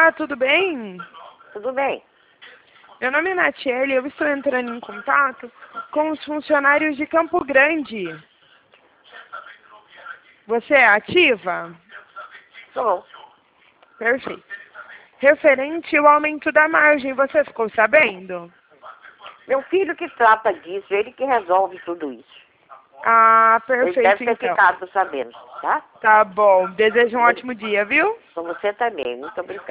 Olá, tudo bem? Tudo bem. Meu nome é Natiele e eu estou entrando em contato com os funcionários de Campo Grande. Você é ativa? Sou. Perfeito. Referente ao aumento da margem, você ficou sabendo? Meu filho que trata disso, ele que resolve tudo isso. Ah, Ele perfeito deve ter então. ficado sabendo, tá? Tá bom. Desejo um ótimo dia, viu? Com você também. Muito obrigada.